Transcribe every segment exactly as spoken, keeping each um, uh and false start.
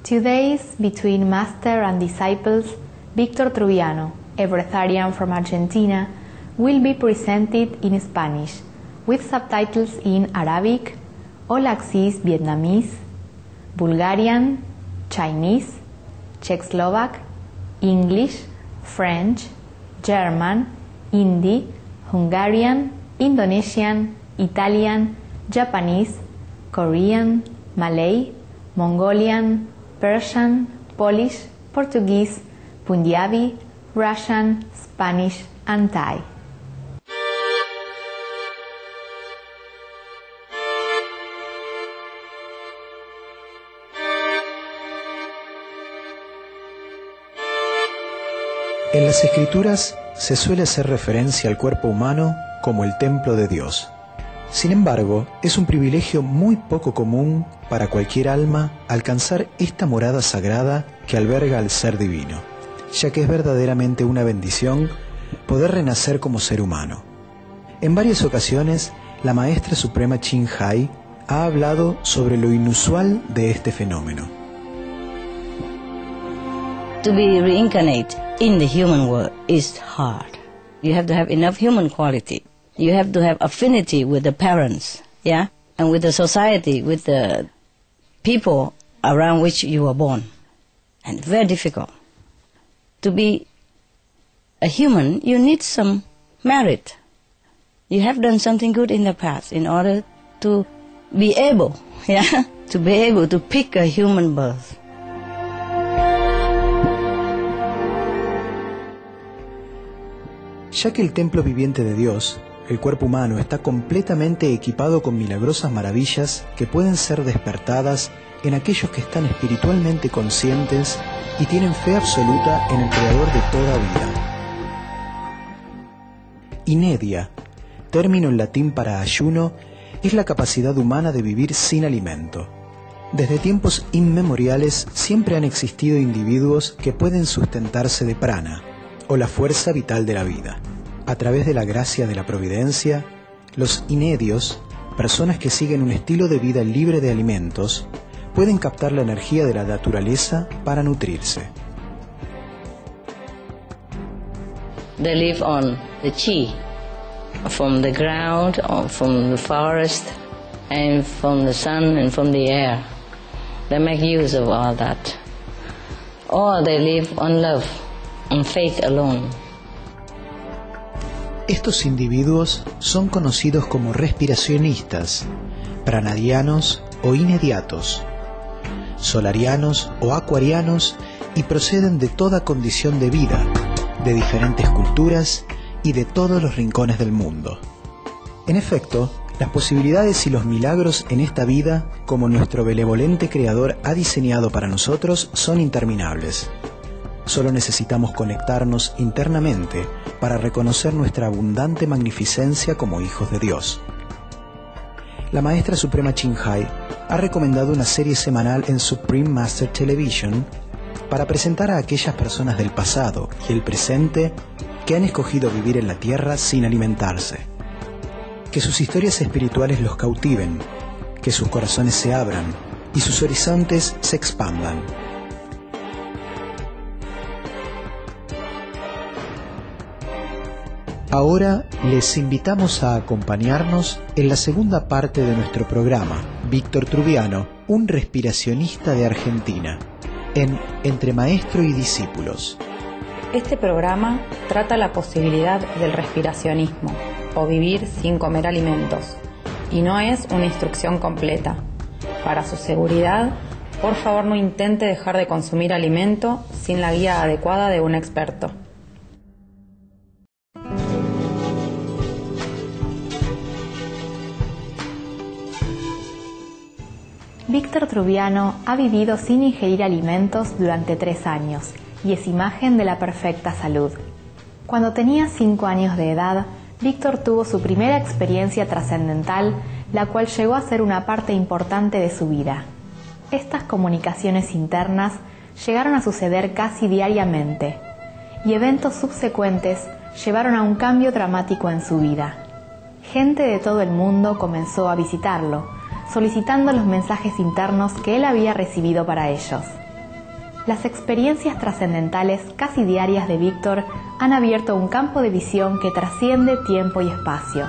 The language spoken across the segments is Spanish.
Two days between master and disciples, Víctor Trubiano, a breatharian from Argentina, will be presented in Spanish, with subtitles in Arabic, All Access Vietnamese, Bulgarian, Chinese, Czechoslovak, English, French, German, Hindi, Hungarian, Indonesian, Italian, Japanese, Korean, Malay, Mongolian, Persian, Polish, Portuguese, Punjabi, Russian, Spanish, and Thai. En las Escrituras se suele hacer referencia al cuerpo humano como el templo de Dios. Sin embargo, es un privilegio muy poco común para cualquier alma alcanzar esta morada sagrada que alberga al Ser Divino, ya que es verdaderamente una bendición poder renacer como ser humano. En varias ocasiones, la Maestra Suprema Ching Hai ha hablado sobre lo inusual de este fenómeno. To be reincarnate in the human world is hard. You have to have enough human quality. You have to have affinity with the parents, yeah, and with the society, with the people around which you were born. And very difficult. To be a human, you need some merit. You have done something good in the past in order to be able, yeah, to be able to pick a human birth. Ya que el templo viviente de Dios, el cuerpo humano, está completamente equipado con milagrosas maravillas que pueden ser despertadas en aquellos que están espiritualmente conscientes y tienen fe absoluta en el Creador de toda vida. Inedia, término en latín para ayuno, es la capacidad humana de vivir sin alimento. Desde tiempos inmemoriales siempre han existido individuos que pueden sustentarse de prana, o la fuerza vital de la vida. A través de la gracia de la providencia, los inedios, personas que siguen un estilo de vida libre de alimentos, pueden captar la energía de la naturaleza para nutrirse. They live on the chi, from the ground, or from the forest, and from the sun and from the air. They make use of all that. Or they live on love, on faith alone. Estos individuos son conocidos como respiracionistas, pranadianos o inediatos, solarianos o acuarianos, y proceden de toda condición de vida, de diferentes culturas y de todos los rincones del mundo. En efecto, las posibilidades y los milagros en esta vida, como nuestro benevolente Creador ha diseñado para nosotros, son interminables. Solo necesitamos conectarnos internamente para reconocer nuestra abundante magnificencia como hijos de Dios. La Maestra Suprema Ching Hai ha recomendado una serie semanal en Supreme Master Television para presentar a aquellas personas del pasado y el presente que han escogido vivir en la tierra sin alimentarse. Que sus historias espirituales los cautiven, que sus corazones se abran y sus horizontes se expandan. Ahora les invitamos a acompañarnos en la segunda parte de nuestro programa, Víctor Trubiano, un respiracionista de Argentina, en Entre Maestro y Discípulos. Este programa trata la posibilidad del respiracionismo, o vivir sin comer alimentos, y no es una instrucción completa. Para su seguridad, por favor no intente dejar de consumir alimento sin la guía adecuada de un experto. Víctor Trubiano ha vivido sin ingerir alimentos durante tres años y es imagen de la perfecta salud. Cuando tenía cinco años de edad, Víctor tuvo su primera experiencia trascendental, la cual llegó a ser una parte importante de su vida. Estas comunicaciones internas llegaron a suceder casi diariamente, y eventos subsecuentes llevaron a un cambio dramático en su vida. Gente de todo el mundo comenzó a visitarlo, solicitando los mensajes internos que él había recibido para ellos. las experiencias trascendentales casi diarias de Víctor han abierto un campo de visión que trasciende tiempo y espacio.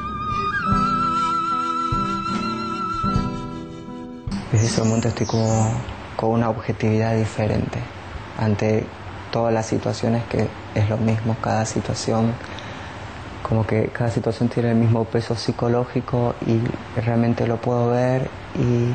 Desde ese momento estoy como con una objetividad diferente ante todas las situaciones, que es lo mismo, cada situación, como que cada situación tiene el mismo peso psicológico y realmente lo puedo ver y,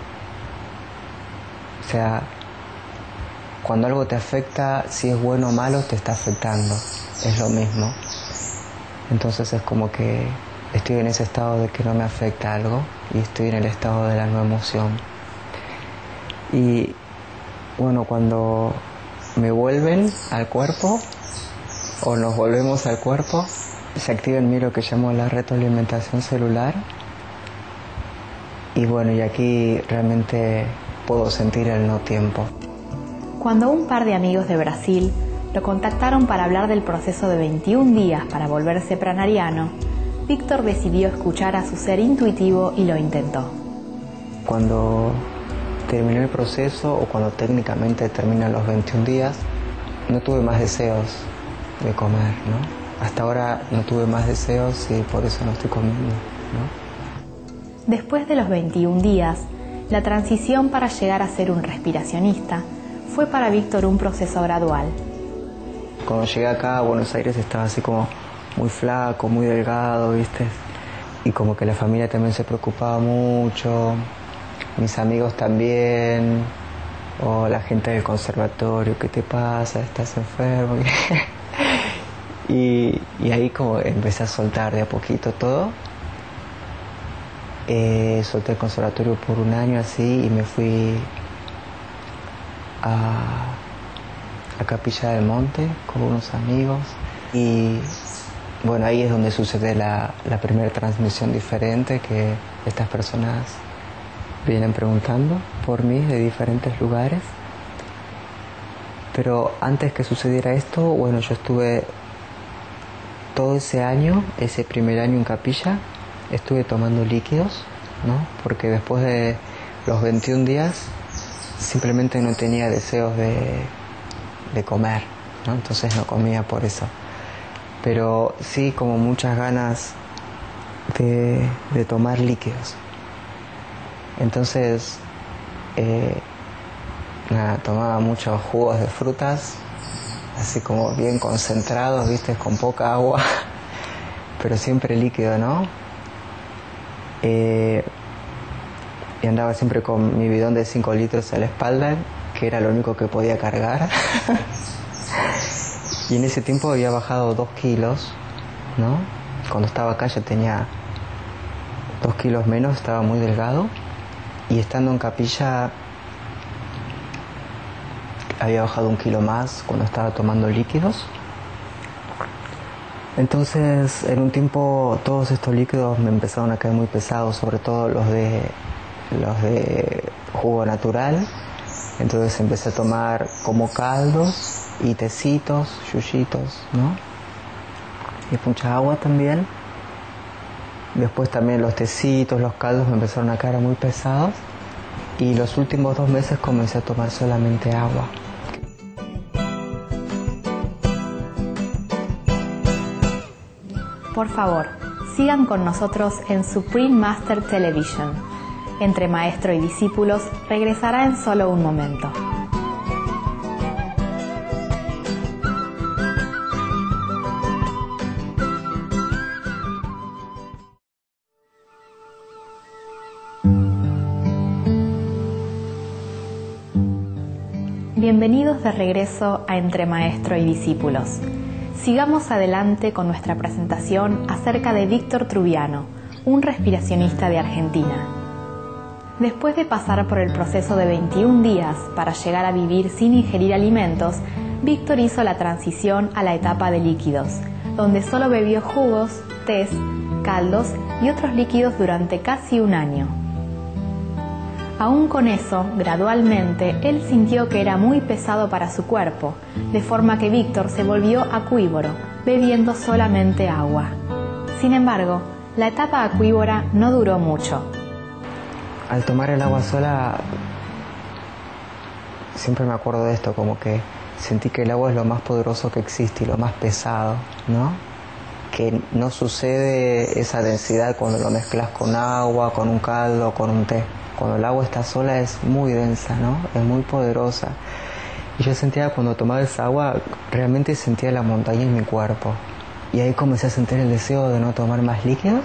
o sea, cuando algo te afecta, si es bueno o malo, te está afectando, es lo mismo. Entonces es como que estoy en ese estado de que no me afecta algo y estoy en el estado de la no emoción. Y bueno, cuando me vuelven al cuerpo o nos volvemos al cuerpo, se activa en mí lo que llamo la retroalimentación celular. Y bueno, y aquí realmente puedo sentir el no tiempo. Cuando un par de amigos de Brasil lo contactaron para hablar del proceso de veintiún días para volverse pranariano, Víctor decidió escuchar a su ser intuitivo y lo intentó. Cuando terminé el proceso, o cuando técnicamente terminan los veintiún días, no tuve más deseos de comer, ¿no? Hasta ahora no tuve más deseos y por eso no estoy comiendo, ¿no? Después de los veintiún días, la transición para llegar a ser un respiracionista fue para Víctor un proceso gradual. Cuando llegué acá a Buenos Aires estaba así como muy flaco, muy delgado, ¿viste? Y como que la familia también se preocupaba mucho, mis amigos también, o la gente del conservatorio, ¿qué te pasa? ¿Estás enfermo? y, y ahí como empecé a soltar de a poquito todo. Eh, solté el conservatorio por un año así y me fui a, a Capilla del Monte con unos amigos. Y bueno, ahí es donde sucede la, la primera transmisión diferente, que estas personas vienen preguntando por mí de diferentes lugares. Pero antes que sucediera esto, bueno, yo estuve todo ese año, ese primer año en Capilla, estuve tomando líquidos, ¿no? Porque después de los veintiún días simplemente no tenía deseos de, de comer, ¿no? Entonces no comía por eso. Pero sí como muchas ganas de, de tomar líquidos. Entonces, eh, nada, tomaba muchos jugos de frutas, así como bien concentrados, ¿viste? Con poca agua, pero siempre líquido, ¿no? Eh, y andaba siempre con mi bidón de cinco litros a la espalda, que era lo único que podía cargar. Y en ese tiempo había bajado dos kilos, ¿no? Cuando estaba acá ya tenía dos kilos menos, estaba muy delgado. Y estando en Capilla había bajado un kilo más cuando estaba tomando líquidos. Entonces, en un tiempo todos estos líquidos me empezaron a caer muy pesados, sobre todo los de los de jugo natural. Entonces empecé a tomar como caldos y tecitos, yuyitos, ¿no? Y mucha agua también. Después también los tecitos, los caldos me empezaron a caer muy pesados. Y los últimos dos meses comencé a tomar solamente agua. Por favor, sigan con nosotros en Supreme Master Television. Entre maestro y discípulos regresará en solo un momento. Bienvenidos de regreso a Entre Maestro y Discípulos. Sigamos adelante con nuestra presentación acerca de Víctor Trubiano, un respiracionista de Argentina. Después de pasar por el proceso de veintiún días para llegar a vivir sin ingerir alimentos, Víctor hizo la transición a la etapa de líquidos, donde solo bebió jugos, tés, caldos y otros líquidos durante casi un año. Aún con eso, gradualmente, él sintió que era muy pesado para su cuerpo, de forma que Víctor se volvió acuívoro, bebiendo solamente agua. Sin embargo, la etapa acuívora no duró mucho. Al tomar el agua sola, siempre me acuerdo de esto, como que sentí que el agua es lo más poderoso que existe y lo más pesado, ¿no? Que no sucede esa densidad cuando lo mezclas con agua, con un caldo, con un té. Cuando el agua está sola es muy densa, ¿no? Es muy poderosa. Y yo sentía, cuando tomaba esa agua, realmente sentía la montaña en mi cuerpo. Y ahí comencé a sentir el deseo de no tomar más líquidos.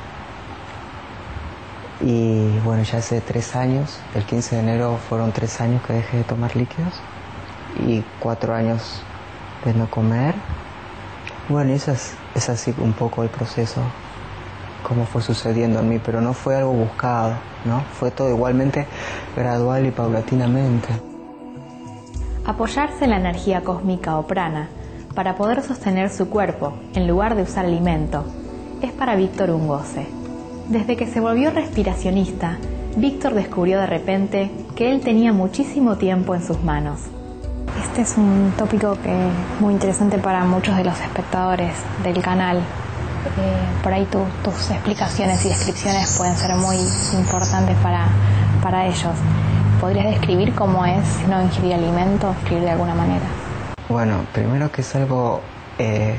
Y bueno, ya hace tres años, el quince de enero fueron tres años que dejé de tomar líquidos. Y cuatro años de no comer. Bueno, eso es, es así un poco el proceso, cómo fue sucediendo en mí, pero no fue algo buscado, ¿no? Fue todo igualmente gradual y paulatinamente. Apoyarse en la energía cósmica o prana para poder sostener su cuerpo en lugar de usar alimento es para Víctor un goce. Desde que se volvió respiracionista, Víctor descubrió de repente que él tenía muchísimo tiempo en sus manos. Este es un tópico que es muy interesante para muchos de los espectadores del canal. Eh, por ahí tu, tus explicaciones y descripciones pueden ser muy importantes para, para ellos. ¿Podrías describir cómo es no ingerir alimento, escribir de alguna manera? Bueno, primero que es algo... Eh,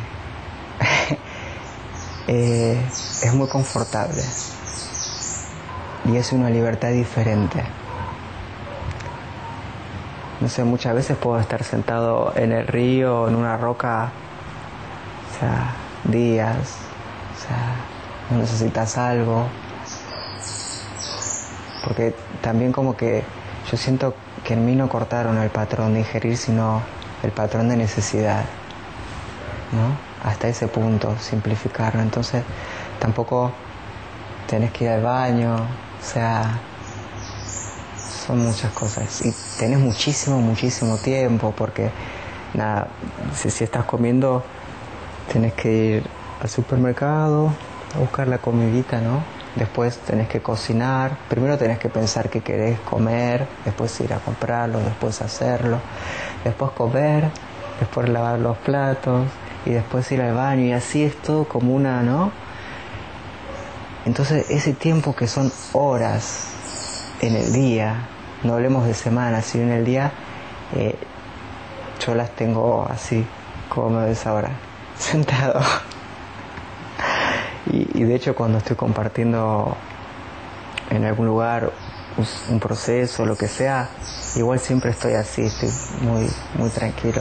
eh, es muy confortable. Y es una libertad diferente. No sé, muchas veces puedo estar sentado en el río o en una roca, o sea, días, o sea, no necesitas algo. Porque también como que yo siento que en mí no cortaron el patrón de ingerir, sino el patrón de necesidad, ¿no? Hasta ese punto, simplificarlo. Entonces, tampoco tenés que ir al baño, o sea... Son muchas cosas y tenés muchísimo, muchísimo tiempo porque, nada, si, si estás comiendo, tenés que ir al supermercado a buscar la comidita, ¿no? Después tenés que cocinar, primero tenés que pensar qué querés comer, después ir a comprarlo, después hacerlo, después comer, después lavar los platos y después ir al baño y así es todo como una, ¿no? Entonces ese tiempo que son horas en el día, no hablemos de semanas, sino en el día, eh, yo las tengo así, como me ves ahora, sentado. y, y de hecho cuando estoy compartiendo en algún lugar un, un proceso, lo que sea, igual siempre estoy así, estoy muy, muy tranquilo.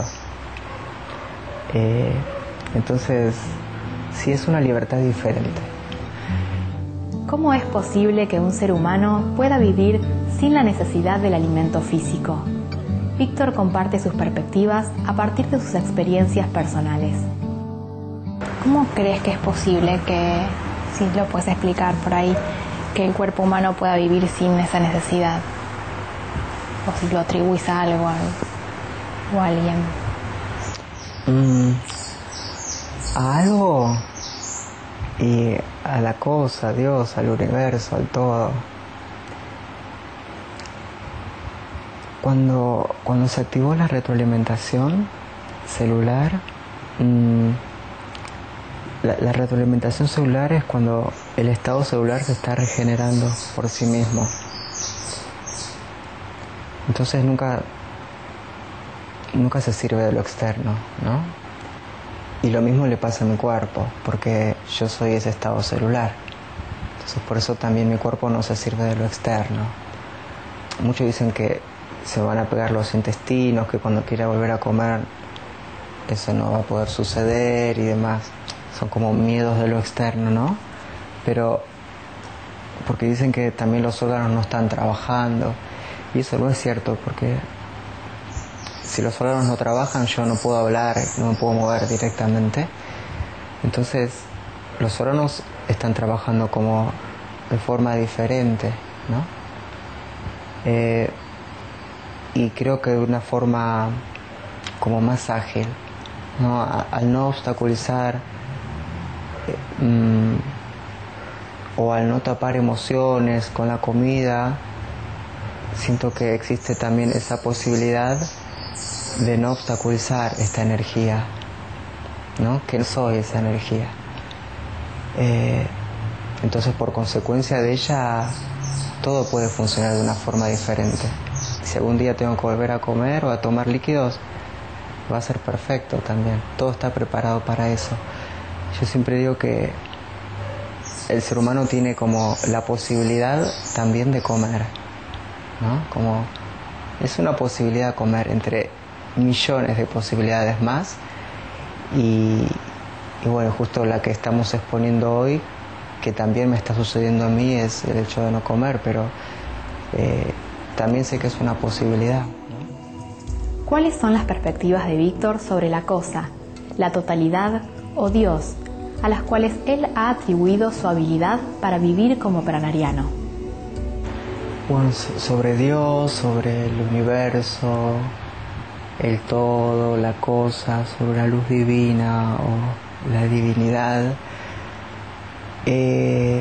Eh, entonces, sí es una libertad diferente. ¿Cómo es posible que un ser humano pueda vivir sin la necesidad del alimento físico? Víctor comparte sus perspectivas a partir de sus experiencias personales. ¿Cómo crees que es posible que, si lo puedes explicar por ahí, que el cuerpo humano pueda vivir sin esa necesidad? O si lo atribuís a algo o a alguien. Mm, ¿A algo? Y a la cosa, a Dios, al universo, al todo. Cuando, cuando se activó la retroalimentación celular, mmm, la, la retroalimentación celular es cuando el estado celular se está regenerando por sí mismo. Entonces nunca, nunca se sirve de lo externo, ¿no? Y lo mismo le pasa a mi cuerpo, porque yo soy ese estado celular. Entonces por eso también mi cuerpo no se sirve de lo externo. Muchos dicen que se van a pegar los intestinos, que cuando quiera volver a comer eso no va a poder suceder y demás. Son como miedos de lo externo, ¿no? Pero porque dicen que también los órganos no están trabajando. Y eso no es cierto, porque si los órganos no trabajan, yo no puedo hablar, no me puedo mover directamente. Entonces, los órganos están trabajando como de forma diferente, ¿no? Eh, y creo que de una forma como más ágil, ¿no? A, al no obstaculizar eh, mmm, o al no tapar emociones con la comida, siento que existe también esa posibilidad de no obstaculizar esta energía, ¿no? Que no soy esa energía. Eh, entonces, por consecuencia de ella, todo puede funcionar de una forma diferente. Si algún día tengo que volver a comer o a tomar líquidos, va a ser perfecto también. Todo está preparado para eso. Yo siempre digo que el ser humano tiene como la posibilidad también de comer, ¿no? Como es una posibilidad de comer entre millones de posibilidades más. Y, y bueno, justo la que estamos exponiendo hoy, que también me está sucediendo a mí, es el hecho de no comer, pero eh, también sé que es una posibilidad, ¿no? ¿Cuáles son las perspectivas de Víctor sobre la cosa, la totalidad o Dios, a las cuales él ha atribuido su habilidad para vivir como pranariano? Bueno, sobre Dios, sobre el universo, el todo, la cosa, sobre la luz divina o la divinidad, eh,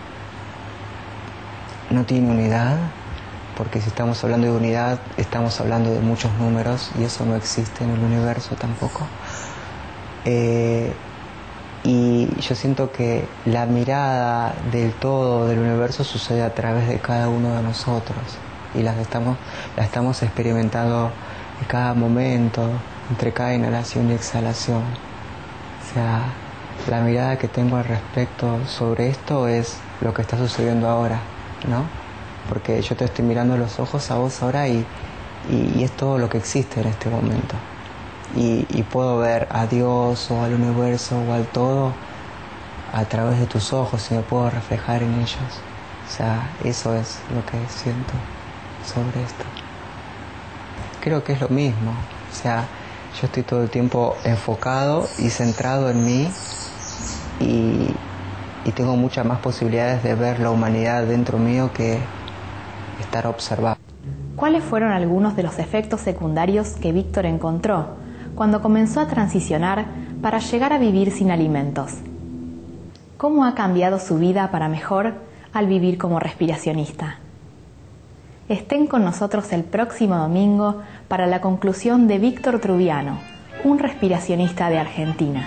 no tiene unidad, porque si estamos hablando de unidad, estamos hablando de muchos números y eso no existe en el universo tampoco. Eh, y yo siento que la mirada del todo del universo sucede a través de cada uno de nosotros y las estamos, la estamos experimentando en cada momento, entre cada inhalación y exhalación. O sea, la mirada que tengo al respecto sobre esto es lo que está sucediendo ahora, ¿no? Porque yo te estoy mirando a los ojos a vos ahora y, y, y es todo lo que existe en este momento. Y, y puedo ver a Dios o al universo o al todo a través de tus ojos y me puedo reflejar en ellos. O sea, eso es lo que siento sobre esto. Creo que es lo mismo. O sea, yo estoy todo el tiempo enfocado y centrado en mí y, y tengo muchas más posibilidades de ver la humanidad dentro mío que estar observado. ¿Cuáles fueron algunos de los efectos secundarios que Víctor encontró cuando comenzó a transicionar para llegar a vivir sin alimentos? ¿Cómo ha cambiado su vida para mejor al vivir como respiracionista? Estén con nosotros el próximo domingo para la conclusión de Víctor Trubiano, un respiracionista de Argentina.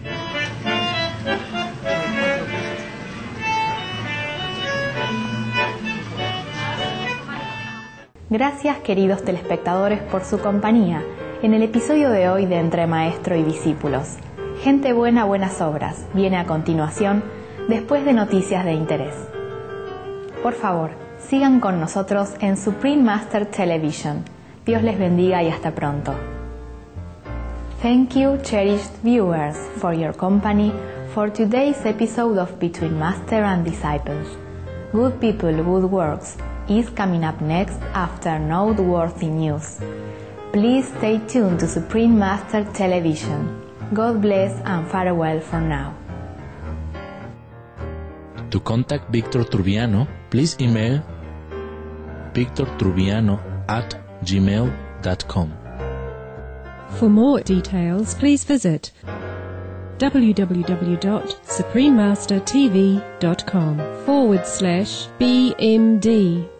Gracias, queridos telespectadores, por su compañía en el episodio de hoy de Entre Maestro y Discípulos. Gente buena, buenas obras viene a continuación, después de noticias de interés. Por favor, sigan con nosotros en Supreme Master Television. Dios les bendiga y hasta pronto. Thank you, cherished viewers, for your company for today's episode of Between Master and Disciples. Good People, Good Works is coming up next after noteworthy news. Please stay tuned to Supreme Master Television. God bless and farewell for now. To contact Víctor Trubiano, please email victor trubiano at gmail dot com. For more details, please visit w w w dot supreme master t v dot com forward slash B M D.